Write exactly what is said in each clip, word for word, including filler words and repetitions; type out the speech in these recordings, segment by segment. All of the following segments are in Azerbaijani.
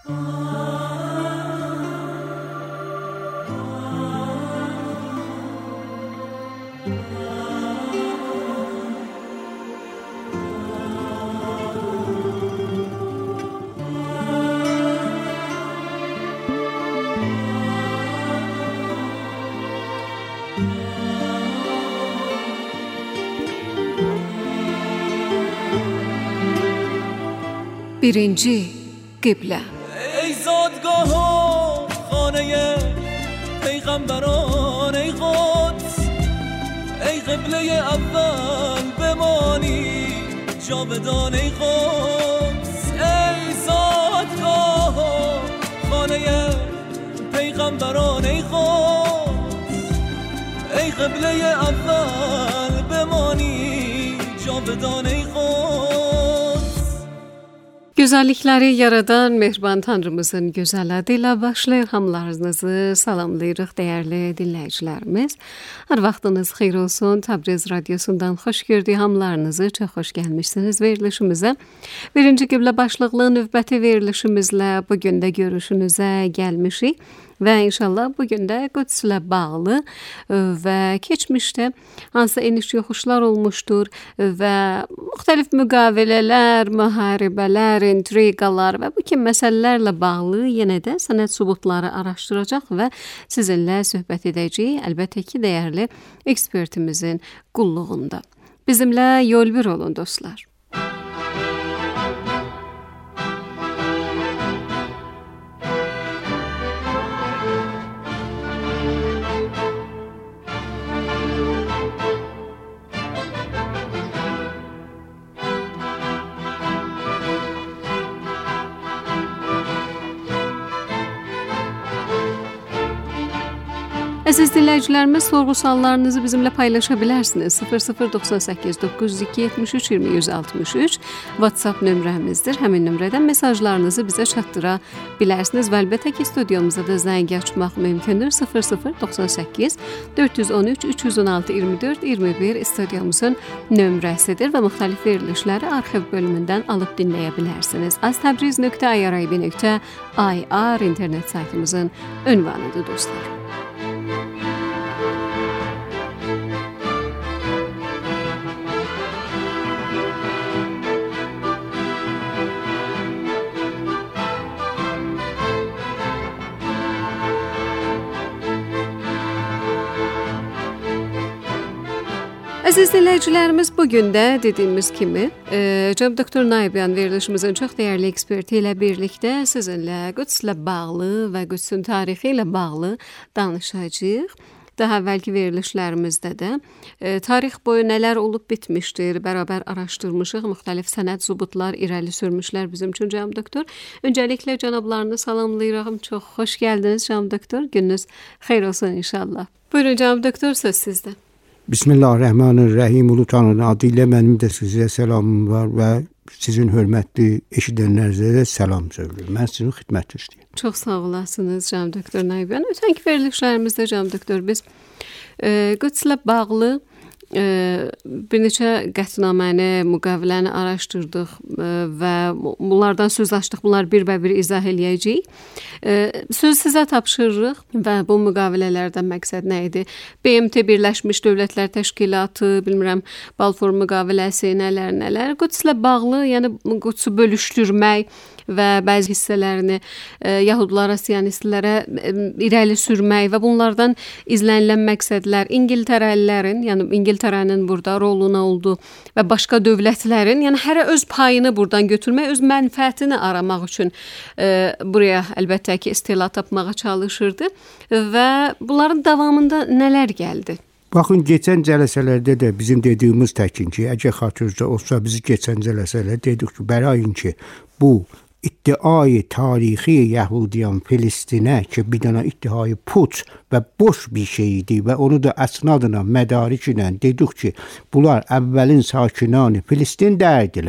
birinci qiblə. ای زادگاه و خانه پیغمبران، ای قدس، ای قبله اول بمانی جاودان، ای قدس. ای زادگاه و خانه پیغمبران، ای قدس، ای قبله اول بمانی جاودان، ey قدس. Gözəllikləri yaradan mehriban Tanrımızın gözəl adıyla başlayır. Hamılarınızı salamlayırıq dəyərli dinləyicilərimiz. Hər vaxtınız xeyir olsun. Təbriz radiosundan xoş gördük hamılarınızı. Çox xoş gəlmişsiniz verilişimizə. Birinci qiblə başlıqlı növbəti verilişimizlə bugün də görüşünüzə gəlmişik. Və inşallah bugün də Qüdslə bağlı və keçmişdə hansı eniş yoxuşlar olmuşdur və müxtəlif müqavilələr, müharibələr, intriqalar və bu kimi məsələlərlə bağlı yenə də sənəd sübutları araşdıracaq və sizinlə söhbət edəcəyik. Əlbəttə ki, dəyərli ekspertimizin qulluğunda. Bizimlə yol bir olun dostlar. Əziz dinləyicilərimiz, sorğu-suallarınızı bizimlə paylaşa bilərsiniz. sıfır sıfır doxsan səkkiz doqquz yüz iki yetmiş üç iyirmi yüz altmış üç WhatsApp nömrəmizdir. Həmin nömrədən mesajlarınızı bizə çatdıra bilərsiniz və əlbəttə ki, studiyamıza da zəng açmaq mümkündür. sıfır sıfır doxsan səkkiz dörd yüz on üç üç yüz on altı iyirmi dörd iyirmi bir studiyamızın nömrəsidir və müxtəlif verilişləri arxiv bölümündən alıb dinləyə bilərsiniz. aztabriz nöqtə irib nöqtə ir internet saytımızın ünvanıdır dostlar. Əziz dinləyicilərimiz, bugün də dediyimiz kimi e, cənab doktor Nayibyan verilişimizin çox dəyərli eksperti ilə birlikdə sizinlə Qüdslə bağlı və Qüdsün tarixi ilə bağlı danışacağıq. Daha əvvəlki verilişlərimizdə də e, tarix boyu nələr olub bitmişdir, bərabər araşdırmışıq, müxtəlif sənəd sübutlar irəli sürmüşlər bizim üçün cənab doktor. Öncəliklə cənablarını salamlayıram. Çox xoş gəldiniz cənab doktor. Gününüz xeyir olsun inşallah. Buyurun cənab doktor, söz sizdə. Bismillahirrahmanirrahim. Ulu Tanrının adıyla mənim də sizə salamım var və sizin hörmətli eşidənlərinizə də salam söylüyorum. Mən sizin xidmət istəyirəm. Çox sağ olasınız cənab doktor Nayibyan. Ötənki verilişlərimizdə cənab doktor biz e, Qüdslə bağlı e, bir neçə qətnaməni, müqaviləni araşdırdıq e, və bunlardan söz açdıq. Bunlar bir və bir izah eləyəcəyik. E, söz sizə tapşırırıq və bu müqavilələrdən məqsəd nə idi? B M T Birləşmiş Dövlətlər Təşkilatı, bilmirəm, Balfour müqaviləsi, nələr, nələr. Qüdslə bağlı, yəni Qüdsə bölüşdürmək və bəzi hissələrini e, yahudlara, siyonistlərə e, irəli sürmək və bunlardan izlənilən məqsədlər İngiltərəlilərin, yəni İngiltərənin burada rolu nə oldu və başqa dövlətlərin, yəni hərə öz payını buradan götürmək, öz mənfəətini aramaq üçün e, buraya əlbəttə ki, istila tapmağa çalışırdı və bunların davamında nələr gəldi? Baxın, keçən cələsələrdə də bizim dediyimiz təkin ki, əgər xatırınızda olsa, biz keçən cələsələrdə dedik ki, bərayın ki, bu iddiayı tarixi Yahudiyan Filistinə ki, bir dənə iddiayı puç və boş bir şey idi və onu da əsnadına, mədarik ilə dedik ki, bunlar əvvəlin sakinanı Filistin dərdilər.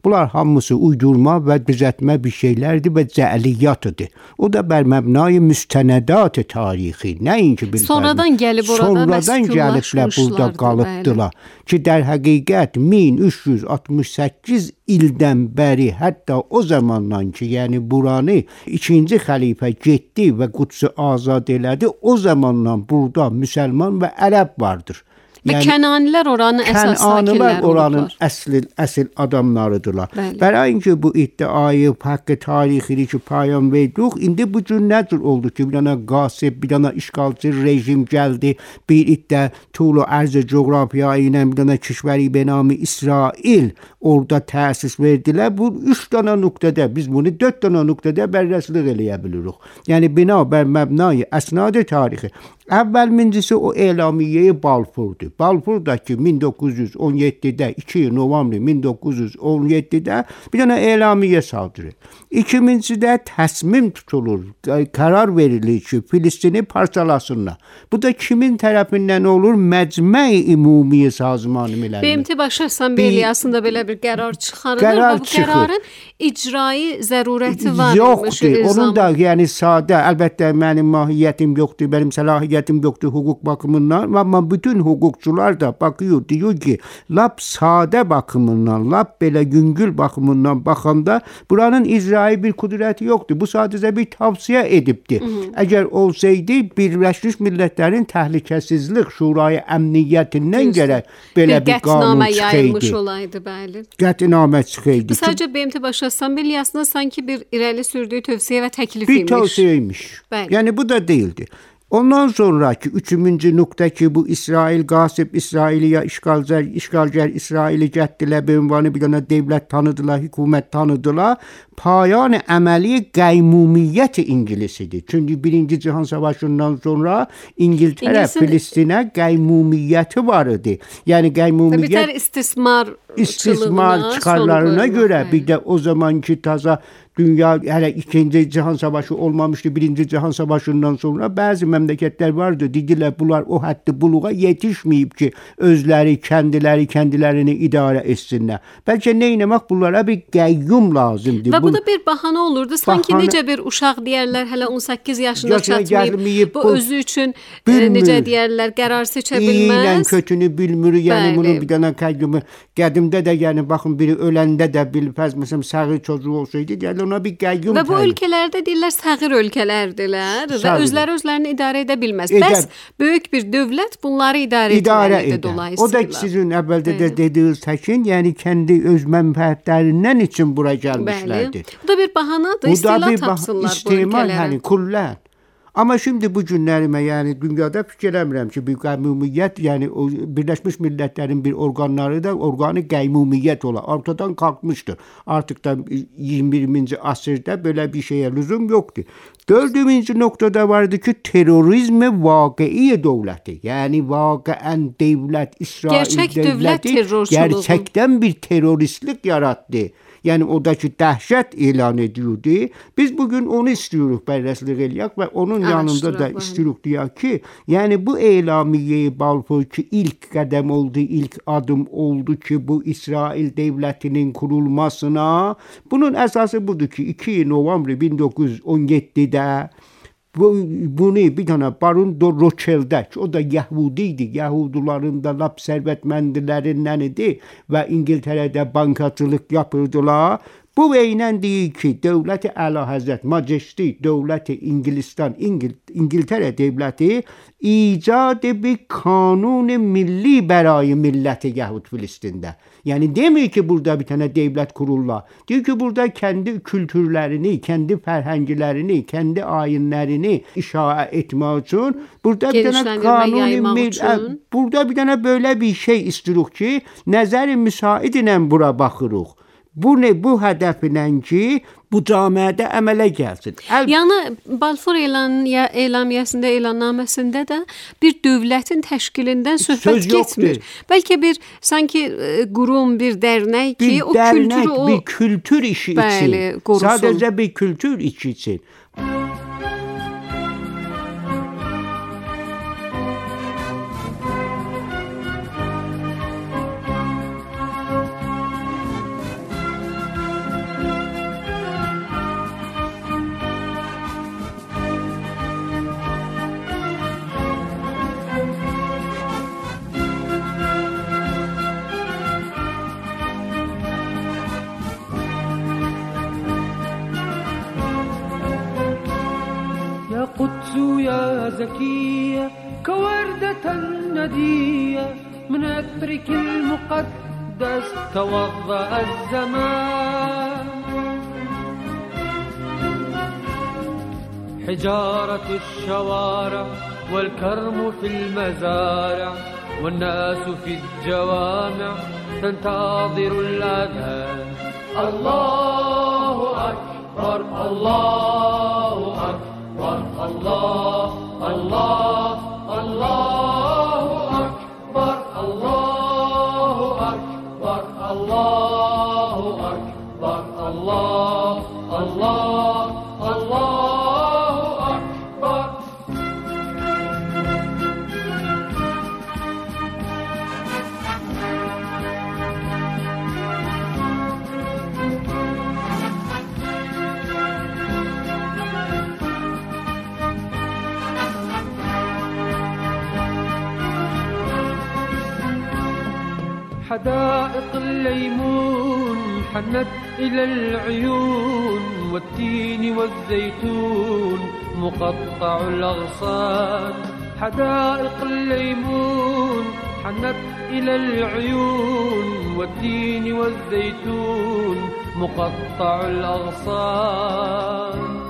Bunlar hamısı uydurma və düzəltmə bir şeylərdir və cəliyyatdır. O da bər məbnai müstənədat tarixi. Nəinki bir sonradan gəlib orada sonradan gəliblər burada qalıbdılar. Ki در həqiqət min üç yüz altmış səkkiz ildən bəri, hətta o zamandan ki, yəni buranı ikinci xəlifə getdi və Qudsu azad elədi, o zamandan burada müsəlman və ərəb vardır. Və yəni, Kənanilər oranın əsas sakinləri oranın əsl, əsl adamlarıdırlar. Bərayinki bu iddiayı haqqı tarixini ki payam verdik, indi bu gün nədir oldu ki, bir dana qasib, bir dana işgalçı rejim gəldi, bir iddə tuğlu ərzə coğrafiya ilə bir dana kişvəri benami İsrail orada təsis verdilər. Bu üç dana nöqtədə, biz bunu dörd dana nöqtədə bərrəslik eləyə bilirik. Yəni binabər məbnayı əsnad tarixi. Əvvəlmincisi o elamiyyə Balfour'dur. Balfour da ki min doqquz yüz on yeddidə iki novembr min doqquz yüz on yeddidə bir dənə elamiyyə saldırır. İkincisidə təsmim tutulur, qərar verilir ki, Filistini parçalasınlar. Bu da kimin tərəfindən olur? Məcmə-i Ümumiyyə Sazmanı Milləli. B M T Baş Assambleyasında belə bir qərar çıxarılır və bu qərarın icrai zərurəti var. Yoxdur. Onun da yəni sadə, əlbəttə mənim mahiyyətim yoxdur, mənim səlahiyyətim yoxdur hüquq baxımından, amma bütün hüquqçular da bakıyor, diyor ki, lap sadə baxımından, lap belə güngül baxımından baxanda buranın icrai bir kudreti yoxdur. Bu sadəcə bir tavsiyə edibdir. Hı -hı. Əgər olsaydı Birləşmiş Millətlərin Təhlükəsizlik Şurayı Əmniyyətindən gərək belə bir, bir qanun çıxaydı. Olaydı, bəli. Qətnamə çıxaydı. Bu sadəcə B M T Baş Assambleyasında sanki bir irəli sürdüyü tövsiyə və təklif bir imiş. Bir tövsiyə imiş. Yəni bu da değildi. Ondan sonraki üçüncü nokta ki bu İsrail gasip İsrailiya işgalcer işgalcer İsraili getdiler bir ünvanı bir tane devlet tanıdılar, hükümet tanıdılar. Payan əməli qeymumiyyət İngilisidir. Çünkü birinci Cihan Savaşı'ndan sonra İngiltere İngilizin... Filistin'e qeymumiyyəti var idi. Yani qeymumiyyət bir istismar istismar çıkarlarına göre bir de o zamanki taza dünya hele ikinci Cihan Savaşı olmamıştı. Birinci Cihan Savaşı'ndan sonra bazı memleketler vardı. Dediler bunlar o haddi buluğa yetişmeyip ki özleri kendileri kendilerini idare etsinler. Belki neylemek bunlara bir qayyum lazımdı. Ve bu da bir bahane olurdu. Sanki bahane... necə bir uşaq deyərlər, hələ on səkkiz yaşına çatmayıb, bu, bu özü üçün bilmir. Necə deyərlər, qərar seçə bilməz. İyilən kötünü bilmir. Yəni bunu bir dənə qayyumu. Qədimdə də yəni baxın biri öləndə də bilməz. Məsələn sağır çocuğu olsaydı deyərlər ona bir qayyum. Və bu ölkələrdə deyirlər sağır ölkələrdirlər və özləri özlərini idarə edə bilməz. Edə... Bəs böyük bir dövlət bunları idarə, idarə etməlidir dolayısıyla. O da sizin əvvəldə də dediyiniz təkin, yəni kendi öz mənfəətlərindən için bura gəlmişlərdir. Bu da bir bahanadır. İstila tapsınlar istimal, bu ülkəlere. Hani kullan. Ama şimdi bu günlərime yani dünyada fikir emirəm ki bir qeymumiyyət yani o Birləşmiş Millətlərin bir organları da organı qeymumiyyət ola. Ortadan kalkmıştır. Artık da iyirmi birinci asırda böyle bir şeye lüzum yoktu. Dördüncü noktada vardı ki terörizm vakii devleti. Yani vakiyen devlet İsrail gerçek devleti gerçekten bir teröristlik yarattı. Yani odaki dəhşət ilan ediyordu. Biz bugün onu istiyoruz bərrəslik eləyək və onun yanında da istiyoruz deyək ki, yani bu elamiyyeyi Balfour ki ilk qədəm oldu, ilk adım oldu ki bu İsrail devletinin kurulmasına. Bunun əsası budur ki iki novembr bin doqquz yüz on yeddidə Bu, bunu bir tane Baron de Rothschild'de, o da Yahudiydi. Yahuduların da lap servetmendilərindən idi ve İngiltere'de bankacılık yapırdılar. Bu eynən deyir ki, Dövləti Əlahəzrət, Majesty, Dövləti İngilistан, İngil, İngiltere devleti icad bir kanun milli bərai milləti Yahud Filistin'de. Yani demiyor ki burada bir tane devlet kururlar. Diyor ki burada kendi kültürlerini, kendi ferhengilerini, kendi ayinlerini inşa etmek için burada bir tane kanuni burada bir tane böyle bir şey istiyoruz ki nəzər-i müsaidlə bura baxırıq. Bu ne bu hədəfinə ki bu camiədə əmələ gəlsin. Əl yəni Balfour elan ya elamiyəsində, elannaməsində də bir dövlətin təşkilindən söhbət getmir. Bəlkə bir sanki e, qurum, bir dərnək ki, bir o dərnək, kültürü o bir kültür işi bəli, için. Qorusun. Sadəcə bir kültür işi için. قدس يا زكية كوردة ندية من عطرك المقدس توضأ الزمان. حجارة الشوارع والكرم في المزارع والناس في الجوامع تنتظر الأذان. الله أكبر الله أكبر الله الله الله أكبر الله أكبر الله أكبر الله الله الله أكبر. حدائق الليمون حنت إلى العيون والتين والزيتون مقطع الأغصان. حدائق الليمون حنت إلى العيون والتين والزيتون مقطع الأغصان.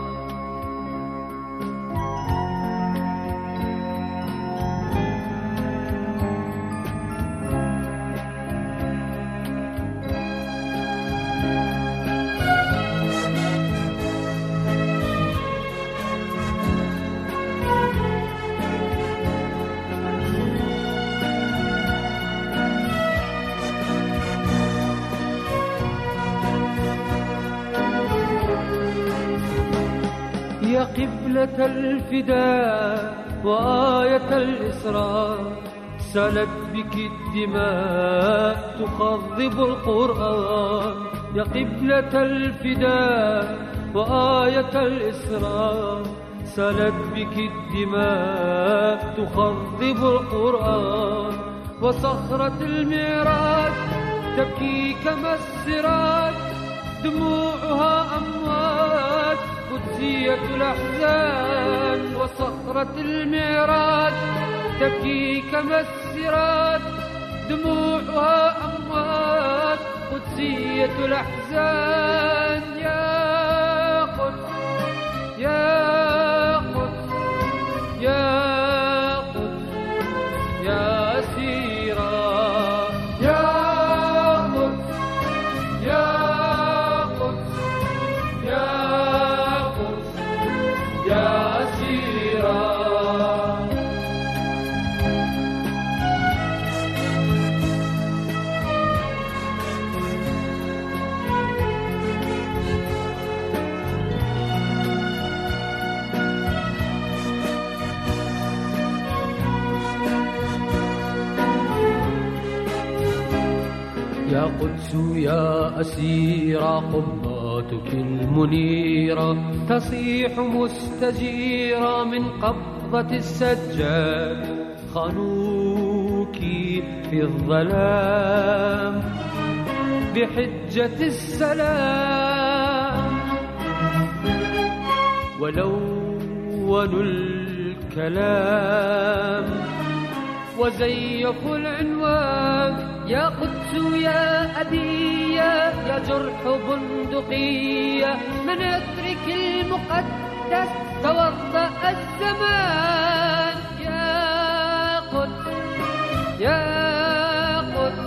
يا قبلة الفداء وآية الإسراء سالت بك الدماء تخضب القرآن. يا قبلة الفداء وآية الإسراء سالت بك الدماء تخضب القرآن. وصخرة المعراج تبكي كما السراج دموعها أمواج قدسية الأحزان. وصخرة المعراج تبكي كما السراج دموعها أمواج قدسية الأحزان. يا قدس يا قدس يا قدس يا أسيرا يا قدس يا قدس يا قدس يا أسيرا. يا قدس يا أسيرة قباتك المنيرة تصيح مستجيرة من قبضة السجاد. خانوك في الظلام بحجة السلام ولونوا الكلام وزيفوا العنوان. يا قدس يا أبية يا جرح بندقية من عطرك المقدس توضأ الزمان. يا قدس يا قدس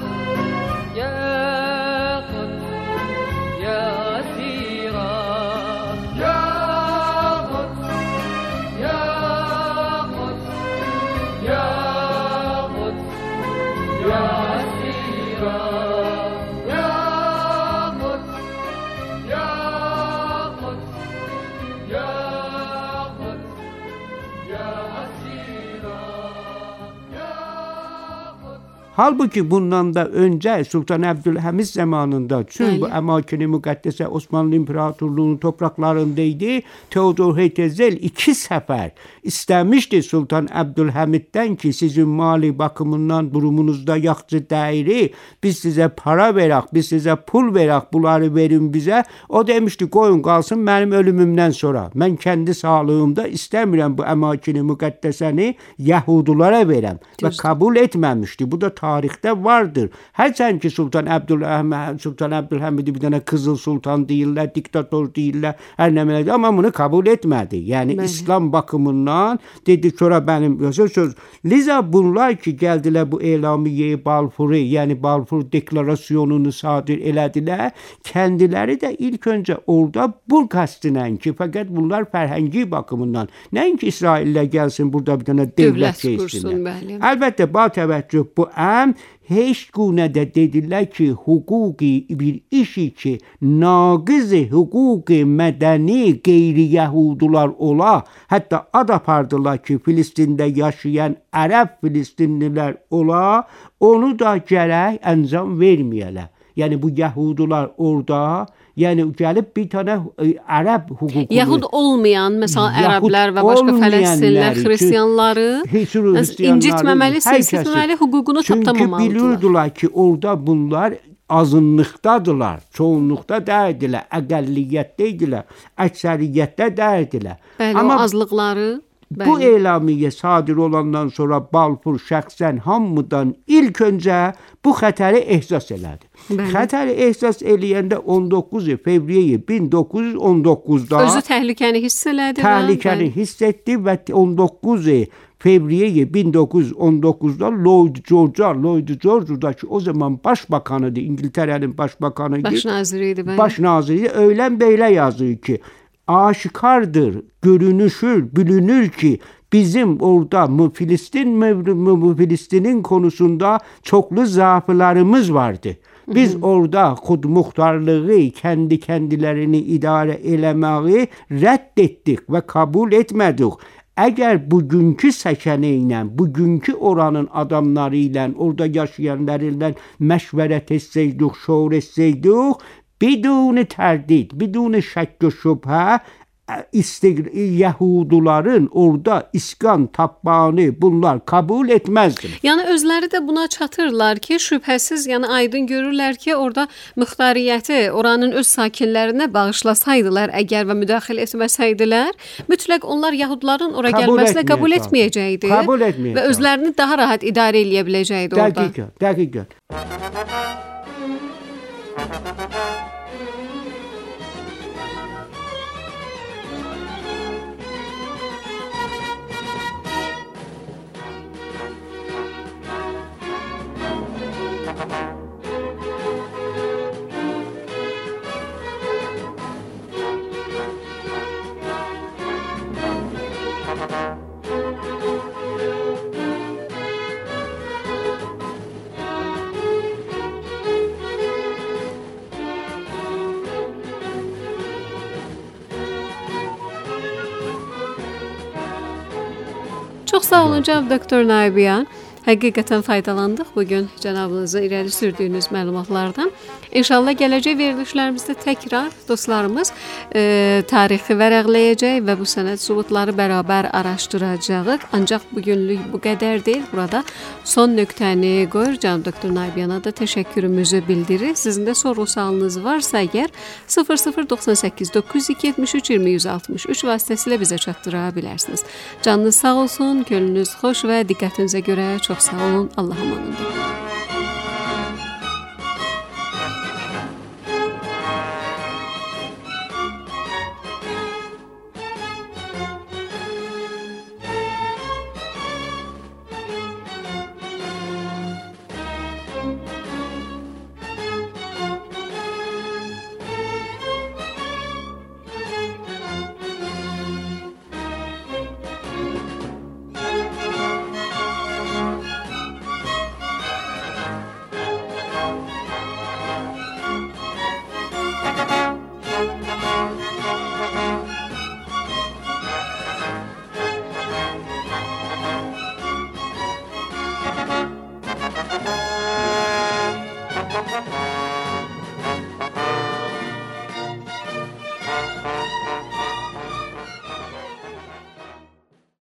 يا قدس يا أسيرا يا قدس يا قدس يا قدس يا أسيرا يا قدس يا قدس يا قدس يا أسيرا. Halbuki bundan da öncə Sultan Əbdülhəmid zamanında tüm bu əmakini müqəddəsə Osmanlı İmparatorluğunun topraklarındaydı. Teodor Herzl iki səfər istəmişdi Sultan Əbdülhəmiddən ki, sizin mali bakımından durumunuzda yaxşı deyil, biz sizə para verək, biz sizə pul verək, bunları verin bizə. O demişdi, qoyun qalsın mənim ölümümdən sonra. Mən kəndi sağlığımda istəmirəm bu əmakini müqəddəsəni Yahudilara verəm. Və kabul etməmişdi. Bu da tarixdə vardır. Hərçənd ki, Sultan Əbdülhəmid, Sultan Əbdülhəmidi bir dənə Qızıl Sultan deyirlər, diktator deyirlər, hər nə mələ, amma bunu kabul etmədi. Yəni Bəli. İslam bakımından dedi, sonra mənim söz söz. Liza bunlar ki, gəldilər bu elamiyyə Balfour'u, yəni Balfour deklarasyonunu sadir elədilər, kendiləri də ilk öncə orada bu qəsdinən ki, fəqət bunlar fərhəngi bakımından, nəinki İsraillə gəlsin burada bir dənə dövlət şeysinlər. Əlbəttə, ba təvəccüh bu əm heç günə də dedilər ki, hüquqi bir işi ki, naqız hüquqi mədəni qeyri-Yahudular ola, hətta ad apardılar ki, Filistində yaşayan ərəb Filistinlilər ola, onu da gərək əncam verməyələr. Yəni bu Yahudular orada, yəni gəlib bir tane ərəb hüququnu... Yahud olmayan, mesela ərəblər və başqa Fələstinlər, Hristiyanları incitməməli, silsitməməli hüququnu tapdamamalıdırlar. Çünki bilirdilər ki, orada bunlar azınlıqdadılar, çoğunluqda dəydilər, əqəlliyyətdəydilər, əksəriyyətdə dəydilər. Bəli, Amma o azlıqları... Bu elamiyyə sadir olandan sonra Balfour şəxsən hamıdan ilk öncə bu xətəri ehsas elədi. Bəli. Xətəri ehsas eləyəndə on doqquz fevriyə min doqquz yüz on doqquzda özü təhlükəni hiss elədi. Təhlükəni hiss etdi və on doqquz fevriyə min doqquz yüz on doqquzda Lloyd George, Lloyd George'daki o zaman başbakanıydı, İngiltərənin başbakanıydı. Baş naziriydi. Bəli. Baş naziriydi. Öylən belə yazır ki, aşikardır, görünüşür, bilünür ki bizim orada mu Filistin mu Filistin'in konusunda çoklu zaaflarımız vardı. Biz hı hı. orada xudmuxtarlığı, kendi kendilerini idare eləməyi reddettik ve kabul etmedik. Eğer bugünkü səkanəylə, bugünkü oranın adamlarıyla, orada yaşayanlarıyla məşvərət etsəydik, şuur etsəydik, bidun tərdid, bidun şək və şübhə Yahuduların orada iskan tapmağını bunlar kabul etmezdi. Yani özləri də buna çatırlar ki, şübhəsiz, yəni aydın görürlər ki, orada müxtariyyəti oranın öz sakinlərinə bağışlasaydılar, əgər və müdaxilə etməsəydilər, mütləq onlar Yahuduların ora kabul gəlməsinə kabul etməyəcəkdi. Kabul etməyəcəkdi. Və özlərini daha rahat idarə eləyə biləcəkdi orada. Dəqiqən, dəqiqən. Çox sağ olun cənab doktor Naybiyan. Həqiqətən faydalandıq bugün cənabınızın irəli sürdüyünüz məlumatlardan. İnşallah gələcək verilişlərimizdə təkrar dostlarımız e, tarixi vərəqləyəcək və bu sənəd sübutları bərabər araşdıracağıq. Ancaq bugünlük bu qədər deyil. Burada son nöqtəni qoyur. Cənab doktor Naybiyana da təşəkkürümüzü bildirir. Sizin də soru-sualınız varsa əgər sıfır sıfır doxsan səkkiz doqquz yüz iki yetmiş üç iyirmi yüz altmış üç vasitəsilə bizə çatdıra bilərsiniz. Canınız sağ olsun, gönlünüz xoş və diqqətinizə görə çox sağ olun. Allah'a emanet olun.